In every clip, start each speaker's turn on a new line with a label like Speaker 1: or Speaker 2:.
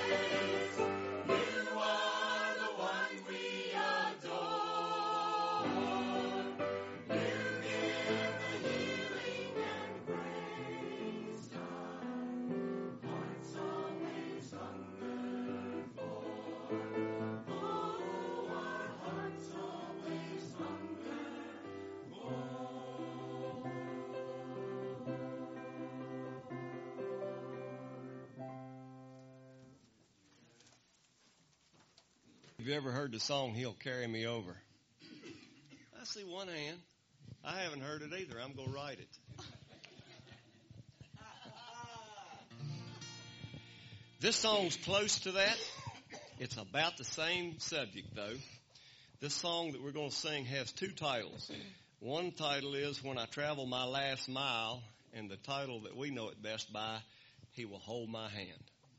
Speaker 1: Have you ever heard the song, He'll Carry Me Over? I see one hand. I haven't heard it either. I'm going to write it. This song's close to that. It's about the same subject, though. This song that we're going to sing has two titles. One title is When I Travel My Last Mile, and the title that we know it best by, He Will Hold My Hand.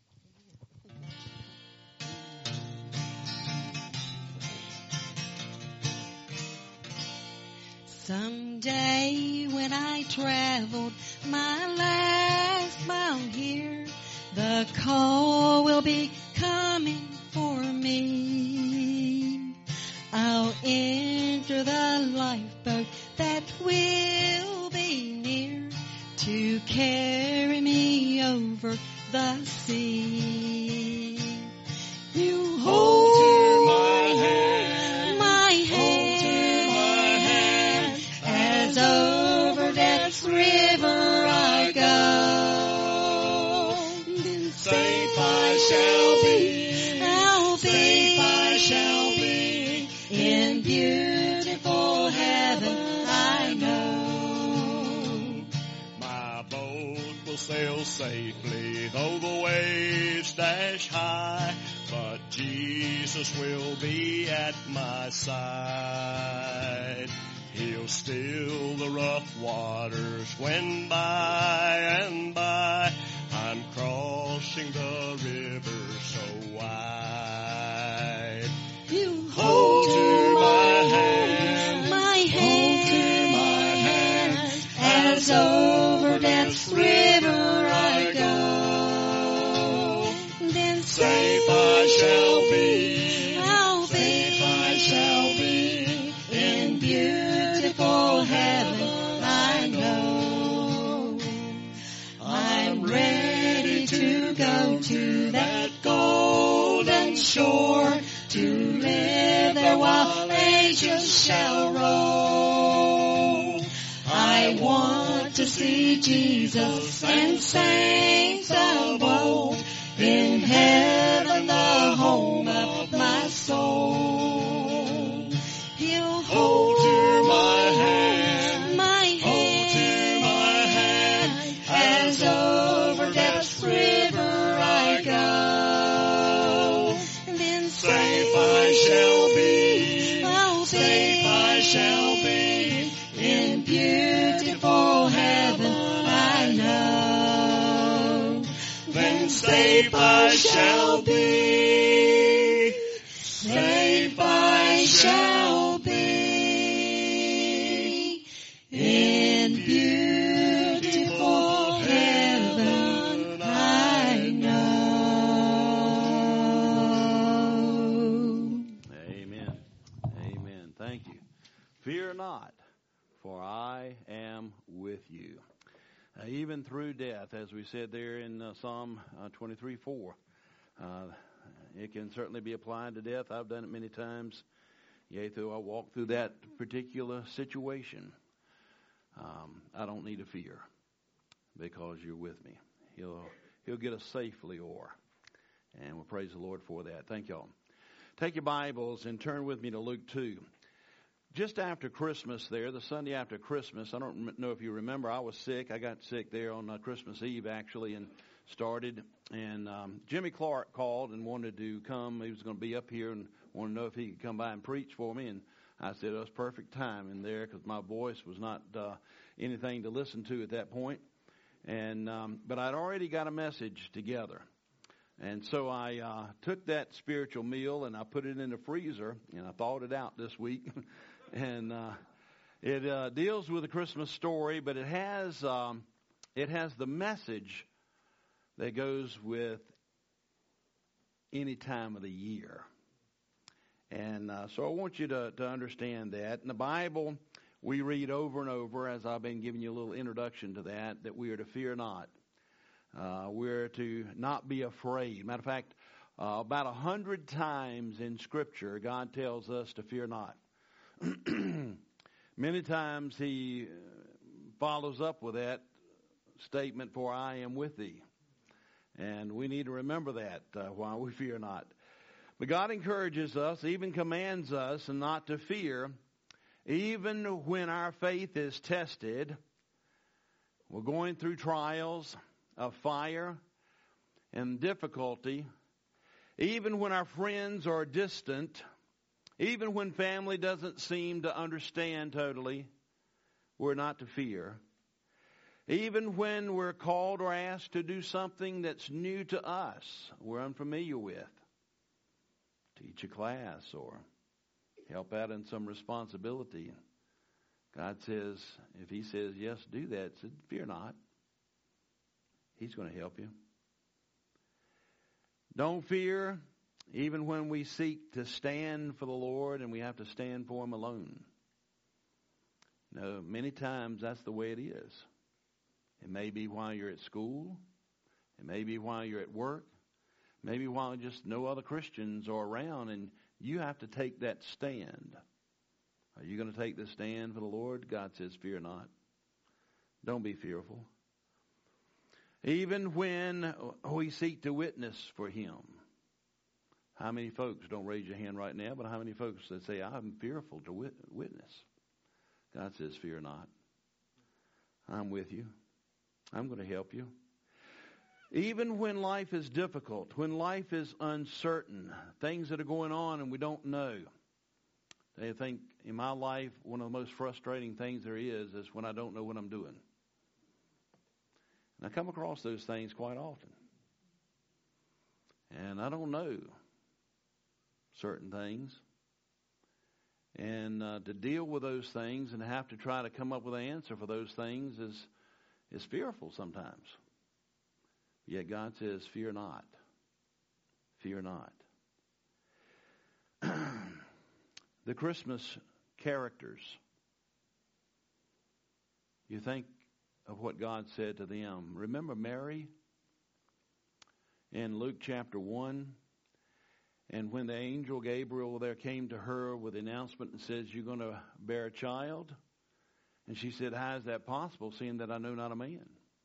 Speaker 2: Someday when I traveled my last mile here, the call will be coming for me. I'll enter the lifeboat that will be near to carry me over the sea. You hold to my hand, my hand, as over death's river I go. Then safe I shall be, safe I shall be, in beautiful heaven I know.
Speaker 1: My boat will sail safely, though the waves dash high, but Jesus will be at my side. He'll still the rough waters when by and by I'm crossing the river so wide.
Speaker 2: You
Speaker 1: Hold to my hand,
Speaker 2: hold to my hand, as over death's river I go. Then
Speaker 1: safe I shall be,
Speaker 2: safe I shall be, in beautiful heaven I know. I'm ready to go to that golden shore, to live there while ages shall roll. I want to see Jesus and saints of old, in heaven the home of my soul. He'll hold
Speaker 1: to my hand,
Speaker 2: hold to my hand, as over death's river I go. Then
Speaker 1: safe I shall be,
Speaker 2: safe I shall be, in beautiful heaven I know.
Speaker 1: then safe I shall be,
Speaker 2: Safe I shall be, in beautiful heaven I know.
Speaker 3: Amen. Amen. Thank you. Fear not, for I am with you. Even through death, as we said there in Psalm 23:4, it can certainly be applied to death. I've done it many times. Yea, though I walk through that particular situation, I don't need to fear, because you're with me. He'll get us safely o'er. And we'll praise the Lord for that. Thank y'all. Take your Bibles and turn with me to Luke 2. Just after Christmas there, the Sunday after Christmas, I don't know if you remember, I was sick. I got sick there on Christmas Eve, actually, and started. And Jimmy Clark called and wanted to come. He was going to be up here and wanted to know if he could come by and preach for me. And I said it was perfect time in there, because my voice was not anything to listen to at that point. And but I'd already got a message together. And so I took that spiritual meal and I put it in the freezer, and I thawed it out this week. And it deals with a Christmas story, but it has the message that goes with any time of the year. And so I want you to understand that. In the Bible, we read over and over, as I've been giving you a little introduction to that we are to fear not. We're to not be afraid. Matter of fact, about 100 times in Scripture, God tells us to fear not. Many times He follows up with that statement, for I am with thee. And we need to remember that while we fear not. But God encourages us, even commands us not to fear, even when our faith is tested. We're going through trials of fire and difficulty, even when our friends are distant, even when family doesn't seem to understand totally, we're not to fear. Even when we're called or asked to do something that's new to us, we're unfamiliar with, teach a class or help out in some responsibility. God says, if He says, yes, do that, said, fear not. He's going to help you. Don't fear, even when we seek to stand for the Lord and we have to stand for Him alone. No, many times that's the way it is. It may be while you're at school. It may be while you're at work. Maybe while just no other Christians are around and you have to take that stand. Are you going to take the stand for the Lord? God says, fear not. Don't be fearful. Even when we seek to witness for Him. How many folks, don't raise your hand right now, but how many folks that say, I'm fearful to witness? God says, fear not. I'm with you. I'm going to help you. Even when life is difficult, when life is uncertain, things that are going on and we don't know. I think in my life, one of the most frustrating things there is when I don't know what I'm doing. And I come across those things quite often. And I don't know certain things. And to deal with those things and have to try to come up with an answer for those things is fearful sometimes. Yet God says, fear not. Fear not. The Christmas characters. You think of what God said to them. Remember Mary in Luke chapter 1? And when the angel Gabriel there came to her with the announcement and says, you're going to bear a child? And she said, how is that possible, seeing that I know not a man?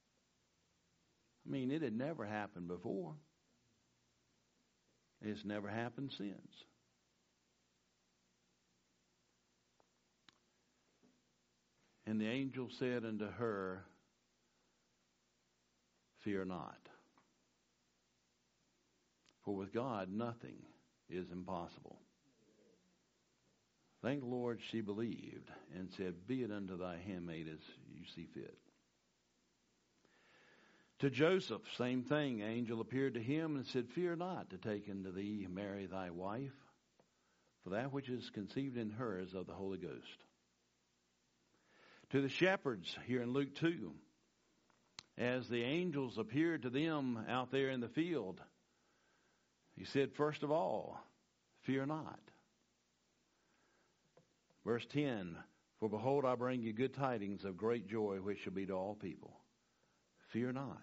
Speaker 3: I mean, it had never happened before. It's never happened since. And the angel said unto her, fear not. For with God nothing is impossible. Thank the Lord she believed and said, be it unto thy handmaid as you see fit. To Joseph, same thing. Angel appeared to him and said, fear not to take unto thee Mary thy wife, for that which is conceived in her is of the Holy Ghost. To the shepherds here in Luke 2, as the angels appeared to them out there in the field, He said, first of all, fear not. Verse 10, for behold, I bring you good tidings of great joy, which shall be to all people. Fear not.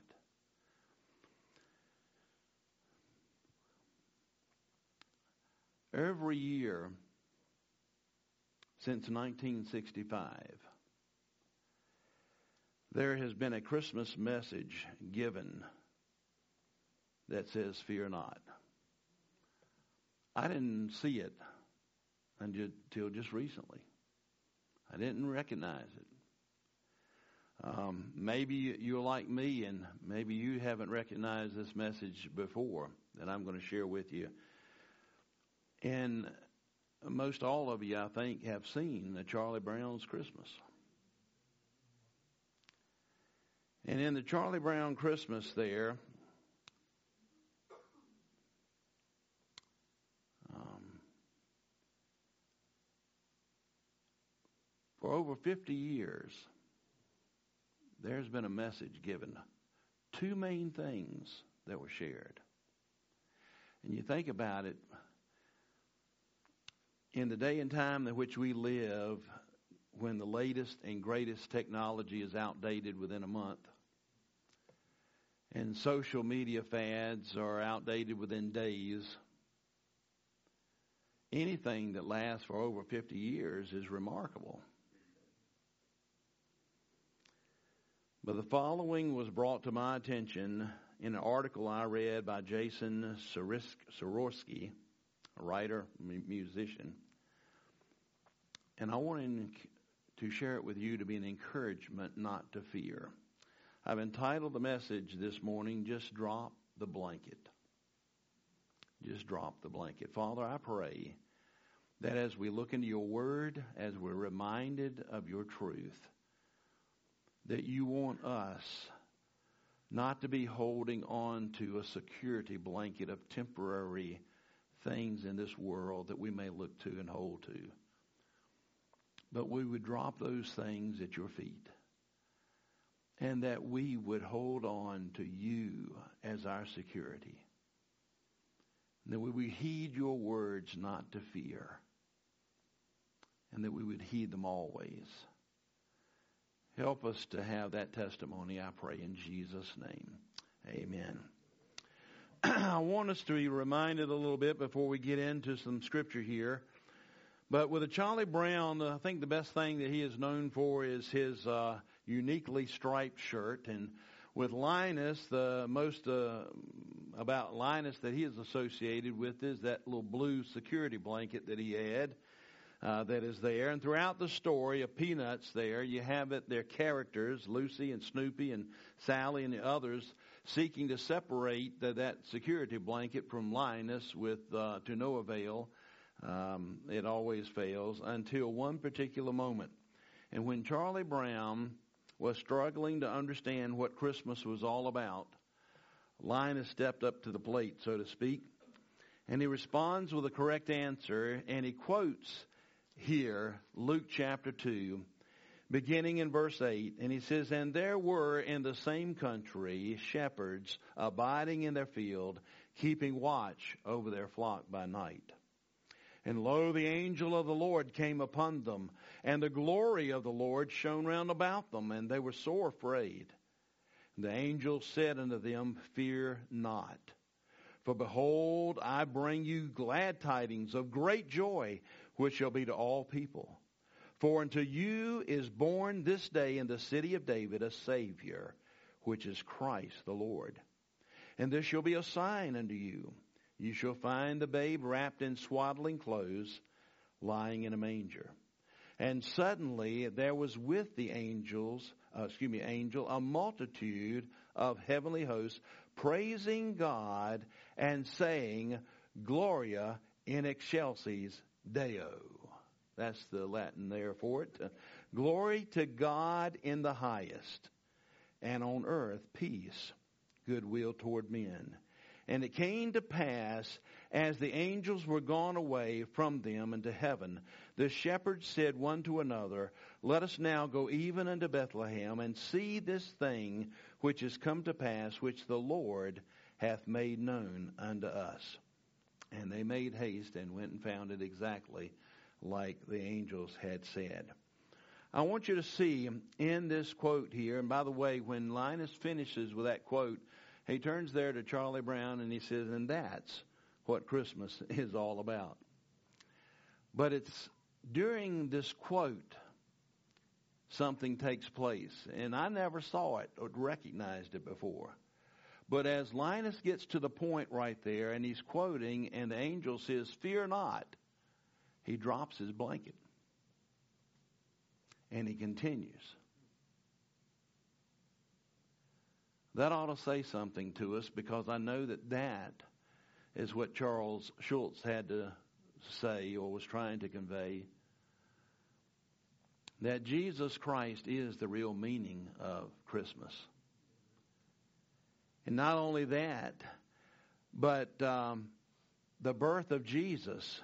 Speaker 3: Every year since 1965, there has been a Christmas message given that says, fear not. I didn't see it until just recently. I didn't recognize it. Maybe you're like me and maybe you haven't recognized this message before that I'm going to share with you. And most all of you, I think, have seen the Charlie Brown's Christmas. And in the Charlie Brown Christmas there, for over 50 years, there's been a message given. Two main things that were shared. And you think about it, in the day and time in which we live, when the latest and greatest technology is outdated within a month, and social media fads are outdated within days, anything that lasts for over 50 years is remarkable. But the following was brought to my attention in an article I read by Jason Soroski, a writer, musician. And I wanted to share it with you to be an encouragement not to fear. I've entitled the message this morning, Just Drop the Blanket. Just drop the blanket. Father, I pray that as we look into your word, as we're reminded of your truth, that you want us not to be holding on to a security blanket of temporary things in this world that we may look to and hold to, but we would drop those things at your feet, and that we would hold on to you as our security, and that we would heed your words not to fear, and that we would heed them always. Help us to have that testimony, I pray, in Jesus' name. Amen. I want us to be reminded a little bit before we get into some scripture here. But with a Charlie Brown, I think the best thing that he is known for is his uniquely striped shirt. And with Linus, the most about Linus that he is associated with is that little blue security blanket that he had. That is there. And throughout the story of Peanuts there, you have their characters, Lucy and Snoopy and Sally and the others, seeking to separate that security blanket from Linus to no avail. It always fails until one particular moment. And when Charlie Brown was struggling to understand what Christmas was all about, Linus stepped up to the plate, so to speak, and he responds with a correct answer, and he quotes here, Luke chapter 2, beginning in verse 8, and he says, "And there were in the same country shepherds abiding in their field, keeping watch over their flock by night. And lo, the angel of the Lord came upon them, and the glory of the Lord shone round about them, and they were sore afraid. And the angel said unto them, Fear not. For behold, I bring you glad tidings of great joy, which shall be to all people. For unto you is born this day in the city of David a Savior, which is Christ the Lord. And this shall be a sign unto you. You shall find the babe wrapped in swaddling clothes, lying in a manger." And suddenly there was with the angel a multitude of heavenly hosts, praising God and saying, "Gloria in excelsis Deo." That's the Latin there for it. Glory to God in the highest, and on earth peace, goodwill toward men. And it came to pass, as the angels were gone away from them into heaven, the shepherds said one to another, "Let us now go even unto Bethlehem, and see this thing which is come to pass, which the Lord hath made known unto us." And they made haste and went and found it exactly like the angels had said. I want you to see in this quote here, and by the way, when Linus finishes with that quote, he turns there to Charlie Brown and he says, "And that's what Christmas is all about." But it's during this quote something takes place, and I never saw it or recognized it before. But as Linus gets to the point right there, and he's quoting, and the angel says, "Fear not," he drops his blanket. And he continues. That ought to say something to us, because I know that is what Charles Schulz had to say or was trying to convey. That Jesus Christ is the real meaning of Christmas. And not only that, but the birth of Jesus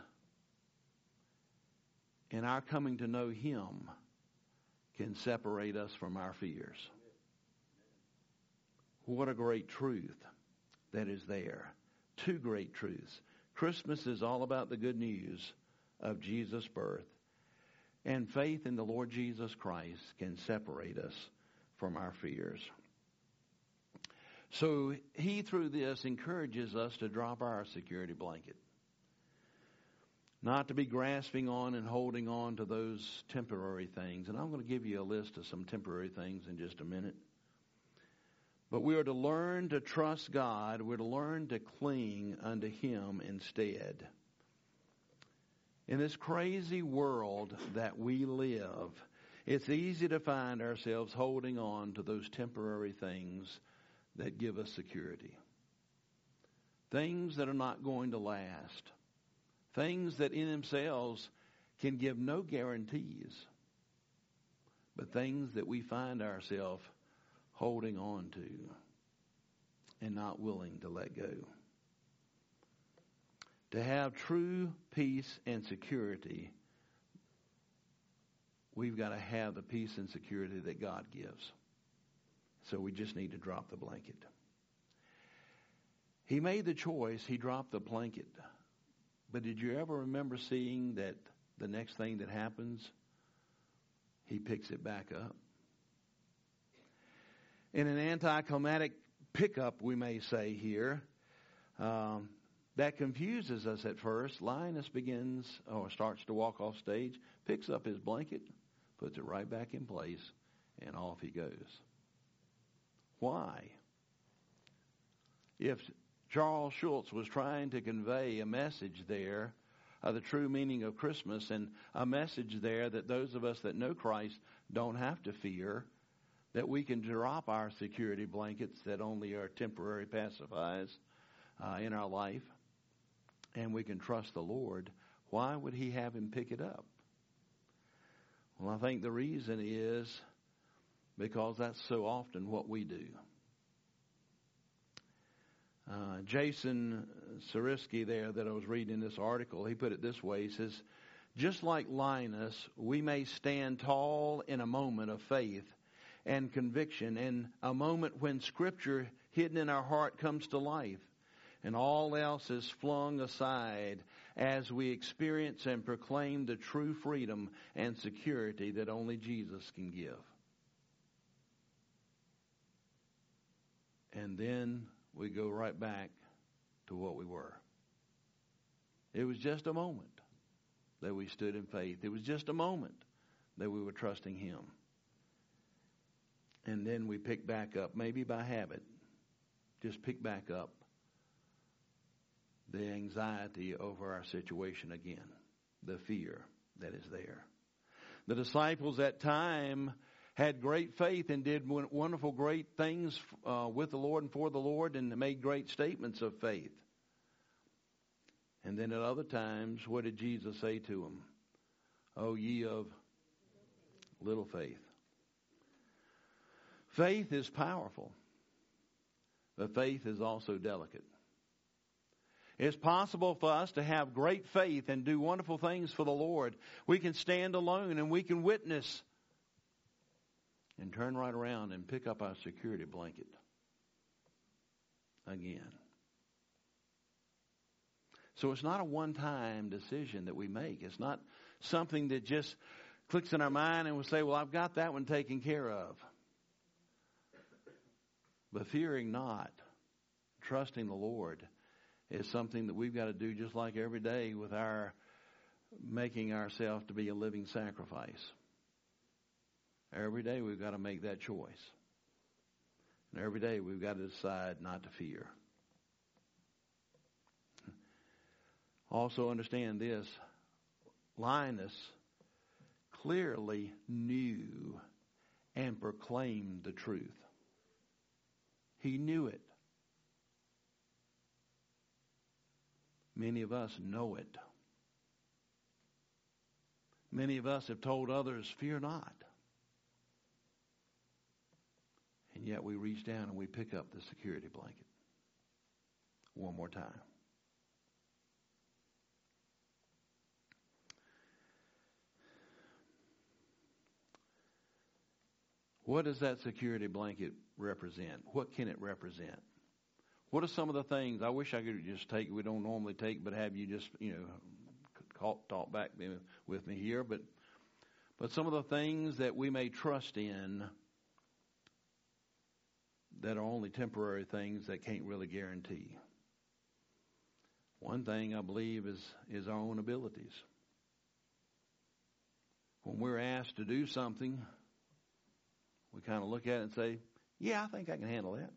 Speaker 3: and our coming to know Him can separate us from our fears. What a great truth that is there. two great truths. Christmas is all about the good news of Jesus' birth. And faith in the Lord Jesus Christ can separate us from our fears. So he, through this, encourages us to drop our security blanket. Not to be grasping on and holding on to those temporary things. And I'm going to give you a list of some temporary things in just a minute. But we are to learn to trust God. We're to learn to cling unto Him instead. In this crazy world that we live, it's easy to find ourselves holding on to those temporary things that give us security. Things that are not going to last. Things that in themselves can give no guarantees. But things that we find ourselves holding on to and not willing to let go. To have true peace and security, we've got to have the peace and security that God gives. So we just need to drop the blanket. He made the choice. He dropped the blanket. But did you ever remember seeing that the next thing that happens, He picks it back up? In an anticlimactic pickup, we may say here, that confuses us at first. Linus starts to walk off stage, picks up his blanket, puts it right back in place, and off he goes. Why? If Charles Schulz was trying to convey a message there of the true meaning of Christmas, and a message there that those of us that know Christ don't have to fear, that we can drop our security blankets that only are temporary pacifiers in our life, and we can trust the Lord, why would He have him pick it up? Well, I think the reason is because that's so often what we do. Jason Sariski there that I was reading in this article, he put it this way. He says, just like Linus, we may stand tall in a moment of faith and conviction, and a moment when Scripture hidden in our heart comes to life, and all else is flung aside as we experience and proclaim the true freedom and security that only Jesus can give. And then we go right back to what we were. It was just a moment that we stood in faith. It was just a moment that we were trusting Him. And then we pick back up, maybe by habit, just pick back up the anxiety over our situation again, the fear that is there. The disciples at time had great faith and did wonderful, great things with the Lord and for the Lord, and made great statements of faith. And then at other times, what did Jesus say to them? O ye of little faith. Faith is powerful, but faith is also delicate. It's possible for us to have great faith and do wonderful things for the Lord. We can stand alone and we can witness and turn right around and pick up our security blanket again. So it's not a one-time decision that we make. It's not something that just clicks in our mind and we say, well, I've got that one taken care of. But fearing not, trusting the Lord, is something that we've got to do just like every day with our making ourselves to be a living sacrifice. Every day we've got to make that choice. And every day we've got to decide not to fear. Also understand this, Linus clearly knew and proclaimed the truth. He knew it. Many of us know it. Many of us have told others, fear not. And yet we reach down and we pick up the security blanket. One more time. What does that security blanket represent? What can it represent? What are some of the things? I wish I could just take, we don't normally take, but have you just, talk back with me here. But some of the things that we may trust in that are only temporary things that can't really guarantee. One thing I believe is our own abilities. When we're asked to do something, we kind of look at it and say, yeah, I think I can handle that.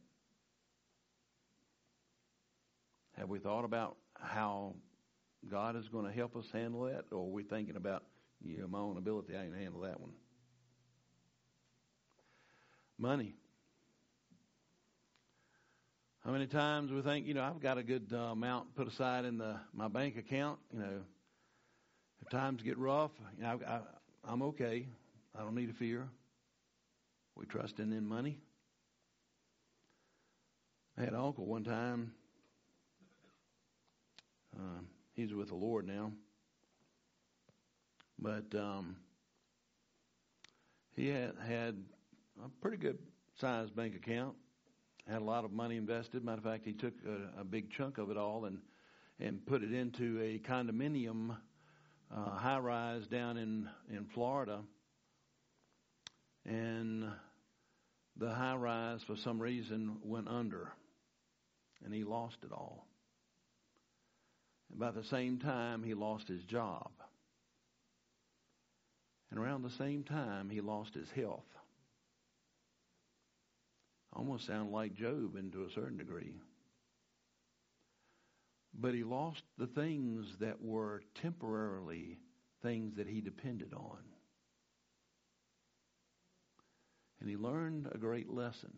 Speaker 3: Have we thought about how God is going to help us handle that? Or are we thinking about, my own ability, I can handle that one? Money. How many times we think, I've got a good amount put aside in my bank account. If times get rough, I'm okay. I don't need to fear. We trusting in money. I had an uncle one time. He's with the Lord now. But he had a pretty good sized bank account. Had a lot of money invested. Matter of fact, he took a big chunk of it all and put it into a condominium high-rise down in Florida. And the high-rise, for some reason, went under. And he lost it all. About the same time, he lost his job. And around the same time, he lost his health. Almost sound like Job to a certain degree. But he lost the things that were temporarily things that he depended on. And he learned a great lesson.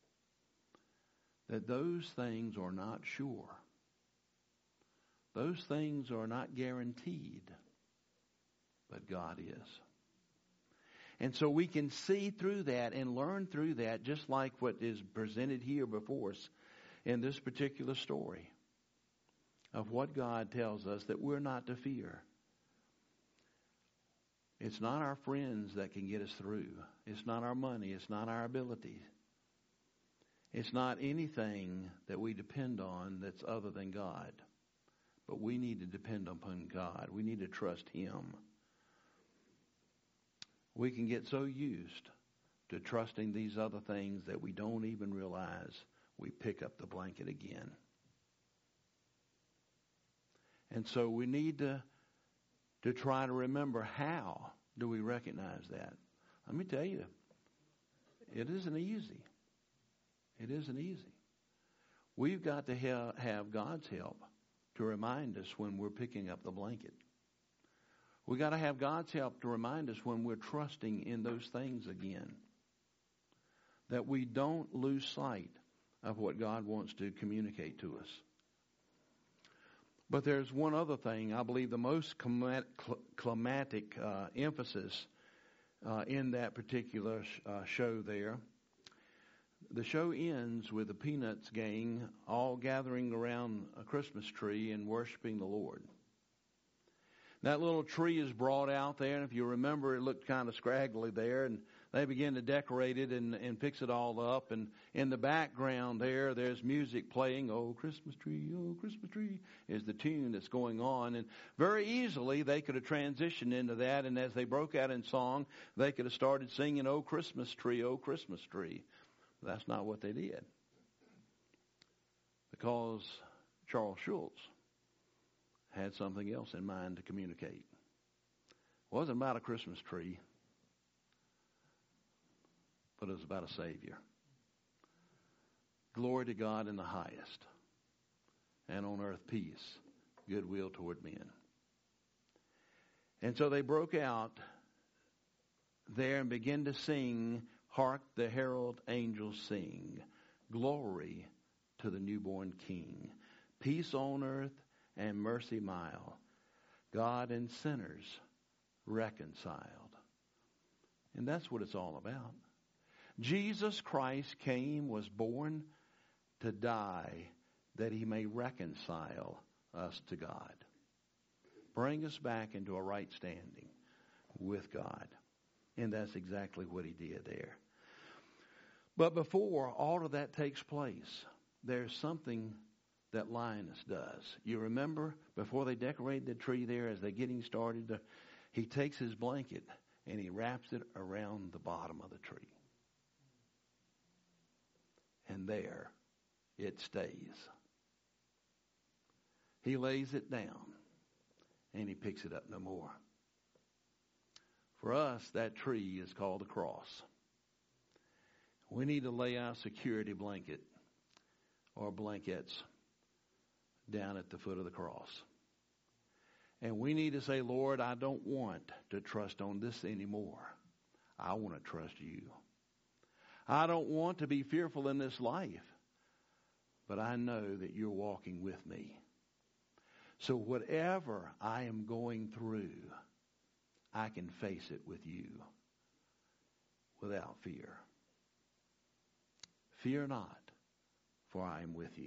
Speaker 3: That those things are not sure. Those things are not guaranteed. But God is. And so we can see through that and learn through that, just like what is presented here before us in this particular story of what God tells us that we're not to fear. It's not our friends that can get us through. It's not our money. It's not our ability. It's not anything that we depend on that's other than God. But we need to depend upon God. We need to trust Him. We can get so used to trusting these other things that we don't even realize we pick up the blanket again. And so we need to try to remember, how do we recognize that? Let me tell you, it isn't easy. It isn't easy. We've got to have God's help to remind us when we're picking up the blanket. We've got to have God's help to remind us when we're trusting in those things again. That we don't lose sight of what God wants to communicate to us. But there's one other thing. I believe the most climatic emphasis in that particular show there. The show ends with the Peanuts gang all gathering around a Christmas tree and worshiping the Lord. That little tree is brought out there, and if you remember, it looked kind of scraggly there, and they begin to decorate it and fix it all up. And in the background there's music playing. Oh, Christmas tree, is the tune that's going on. And very easily, they could have transitioned into that, and as they broke out in song, they could have started singing, oh, Christmas tree, oh, Christmas tree. But that's not what they did. Because Charles Schulz had something else in mind to communicate. It wasn't about a Christmas tree, but it was about a Savior. Glory to God in the highest, and on earth peace, goodwill toward men. And so they broke out there and began to sing, hark the herald angels sing, glory to the newborn King, peace on earth and mercy mild, God and sinners reconciled. And that's what it's all about. Jesus Christ came, was born to die, that He may reconcile us to God. Bring us back into a right standing with God. And that's exactly what He did there. But before all of that takes place, there's something that Linus does. You remember before they decorate the tree there, as they're getting started, he takes his blanket and he wraps it around the bottom of the tree. And there it stays. He lays it down and he picks it up no more. For us, that tree is called the cross. We need to lay our security blanket or blankets down at the foot of the cross. And we need to say, Lord, I don't want to trust on this anymore. I want to trust you. I don't want to be fearful in this life, but I know that you're walking with me. So whatever I am going through, I can face it with you without fear. Fear not, for I am with you.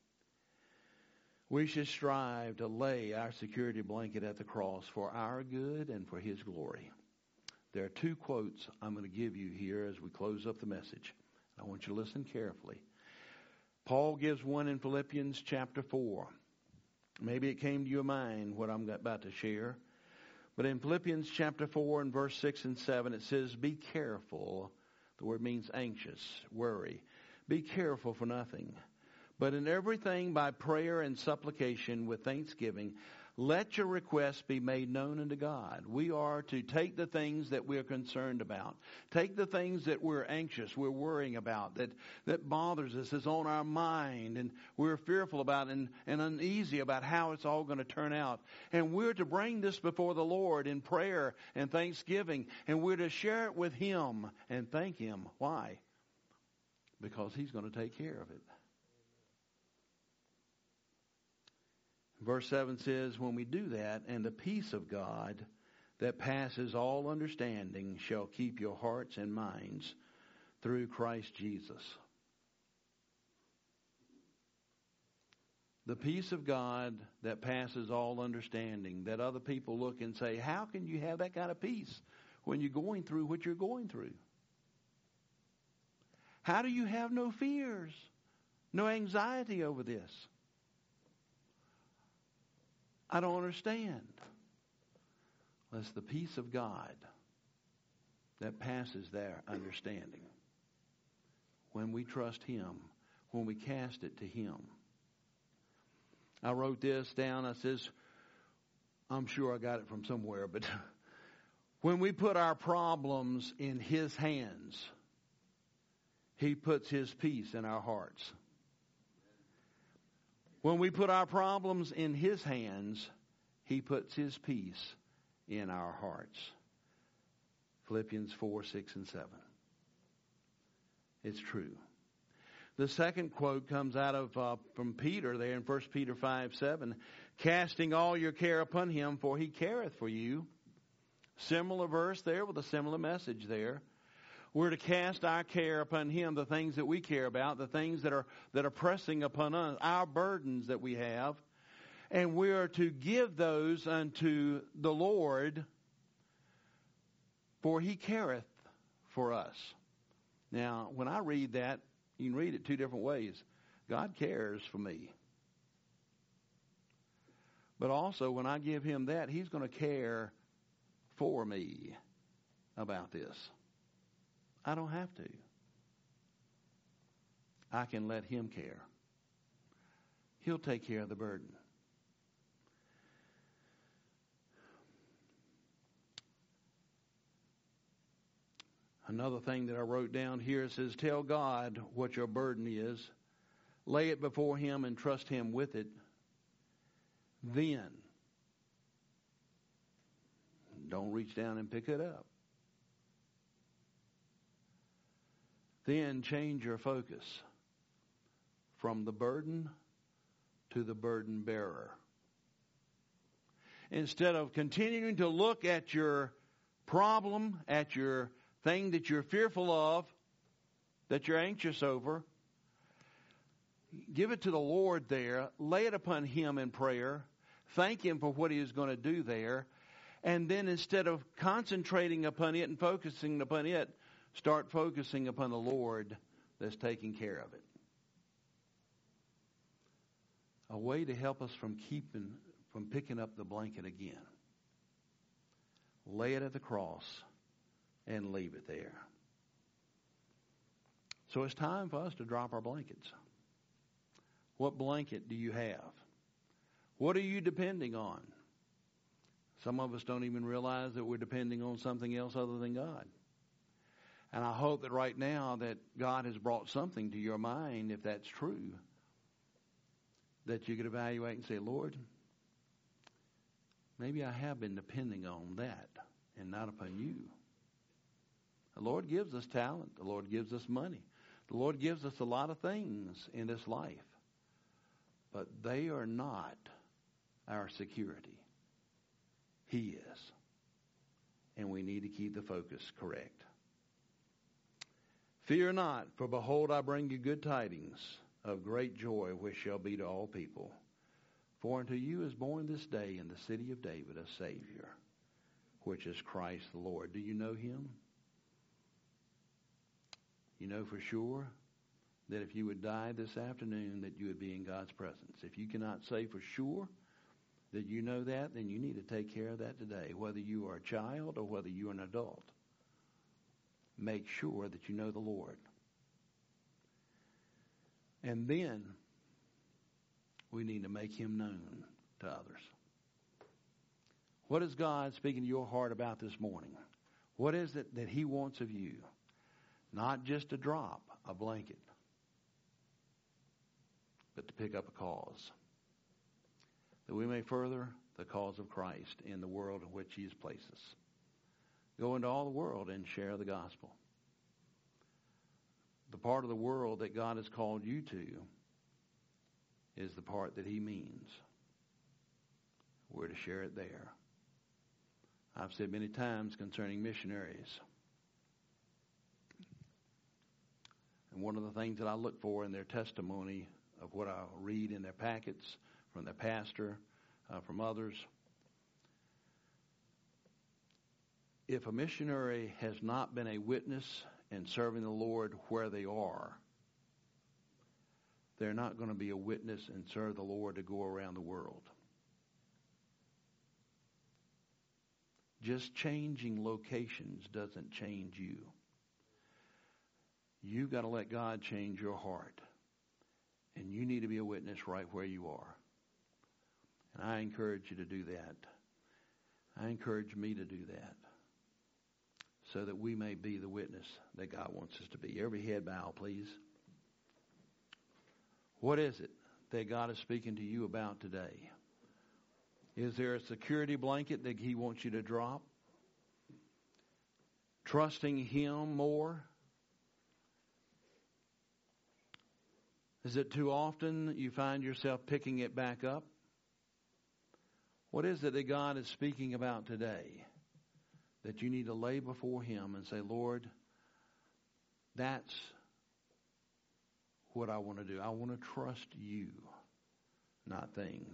Speaker 3: We should strive to lay our security blanket at the cross for our good and for His glory. There are two quotes I'm going to give you here as we close up the message. I want you to listen carefully. Paul gives one in Philippians chapter 4. Maybe it came to your mind what I'm about to share. But in Philippians chapter 4 and verse 6 and 7, it says, be careful. The word means anxious, worry. Be careful for nothing. But in everything by prayer and supplication with thanksgiving, let your requests be made known unto God. We are to take the things that we're concerned about. Take the things that we're anxious, we're worrying about, that bothers us, is on our mind, and we're fearful about and uneasy about how it's all going to turn out. And we're to bring this before the Lord in prayer and thanksgiving, and we're to share it with Him and thank Him. Why? Because He's going to take care of it. Verse 7 says, when we do that, and the peace of God that passes all understanding shall keep your hearts and minds through Christ Jesus. The peace of God that passes all understanding, that other people look and say, how can you have that kind of peace when you're going through what you're going through? How do you have no fears, no anxiety over this? I don't understand. Well, it's the peace of God that passes their understanding. When we trust Him, when we cast it to Him. I wrote this down. I says, I'm sure I got it from somewhere, but when we put our problems in His hands, He puts His peace in our hearts. When we put our problems in His hands, He puts His peace in our hearts. Philippians 4, 6, and 7. It's true. The second quote comes out of from Peter there in 1 Peter 5, 7. Casting all your care upon Him, for He careth for you. Similar verse there with a similar message there. We're to cast our care upon Him, the things that we care about, the things that are pressing upon us, our burdens that we have. And we are to give those unto the Lord, for He careth for us. Now, when I read that, you can read it two different ways. God cares for me. But also, when I give Him that, He's going to care for me about this. I don't have to. I can let Him care. He'll take care of the burden. Another thing that I wrote down here says, tell God what your burden is. Lay it before Him and trust Him with it. Then, don't reach down and pick it up. Then change your focus from the burden to the burden bearer. Instead of continuing to look at your problem, at your thing that you're fearful of, that you're anxious over, give it to the Lord there. Lay it upon Him in prayer. Thank Him for what He is going to do there. And then instead of concentrating upon it and focusing upon it, start focusing upon the Lord that's taking care of it. a way to help us from picking up the blanket again. Lay it at the cross and leave it there. So it's time for us to drop our blankets. What blanket do you have? What are you depending on? Some of us don't even realize that we're depending on something else other than God. And I hope that right now that God has brought something to your mind, if that's true, that you could evaluate and say, Lord, maybe I have been depending on that and not upon you. The Lord gives us talent. The Lord gives us money. The Lord gives us a lot of things in this life. But they are not our security. He is. And we need to keep the focus correct. Fear not, for behold, I bring you good tidings of great joy, which shall be to all people. For unto you is born this day in the city of David a Savior, which is Christ the Lord. Do you know him? You know for sure that if you would die this afternoon, that you would be in God's presence. If you cannot say for sure that you know that, then you need to take care of that today, whether you are a child or whether you are an adult. Make sure that you know the Lord. And then we need to make him known to others. What is God speaking to your heart about this morning? What is it that he wants of you? Not just to drop a blanket, but to pick up a cause, that we may further the cause of Christ in the world in which he has placed us. Go into all the world and share the gospel. The part of the world that God has called you to is the part that he means. We're to share it there. I've said many times concerning missionaries, and one of the things that I look for in their testimony of what I read in their packets from their pastor, from others, if a missionary has not been a witness in serving the Lord where they are, they're not going to be a witness and serve the Lord to go around the world. Just changing locations doesn't change you. You've got to let God change your heart. And you need to be a witness right where you are. And I encourage you to do that. I encourage me to do that, so that we may be the witness that God wants us to be. Every head bow, please. What is it that God is speaking to you about today? Is there a security blanket that he wants you to drop? Trusting him more? Is it too often you find yourself picking it back up? What is it that God is speaking about today that you need to lay before him and say, Lord, that's what I want to do. I want to trust you, not things.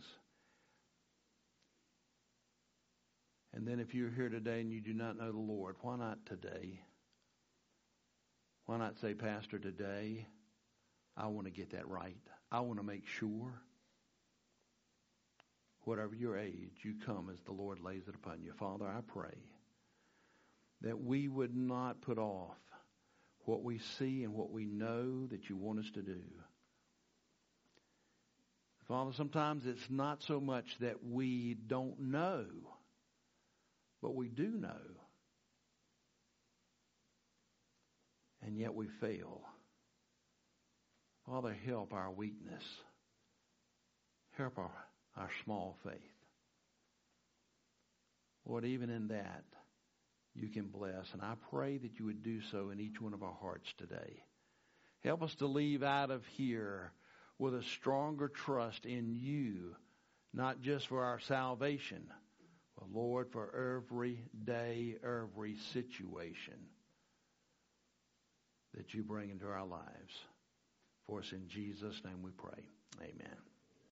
Speaker 3: And then if you're here today and you do not know the Lord, why not today? Why not say, Pastor, today I want to get that right. I want to make sure, whatever your age, you come as the Lord lays it upon you. Father, I pray that we would not put off what we see and what we know that you want us to do. Father, sometimes it's not so much that we don't know, but we do know. And yet we fail. Father, help our weakness. Help our small faith. Lord, even in that, you can bless. And I pray that you would do so in each one of our hearts today. Help us to leave out of here with a stronger trust in you, not just for our salvation, but, Lord, for every day, every situation that you bring into our lives. For us in Jesus' name we pray. Amen.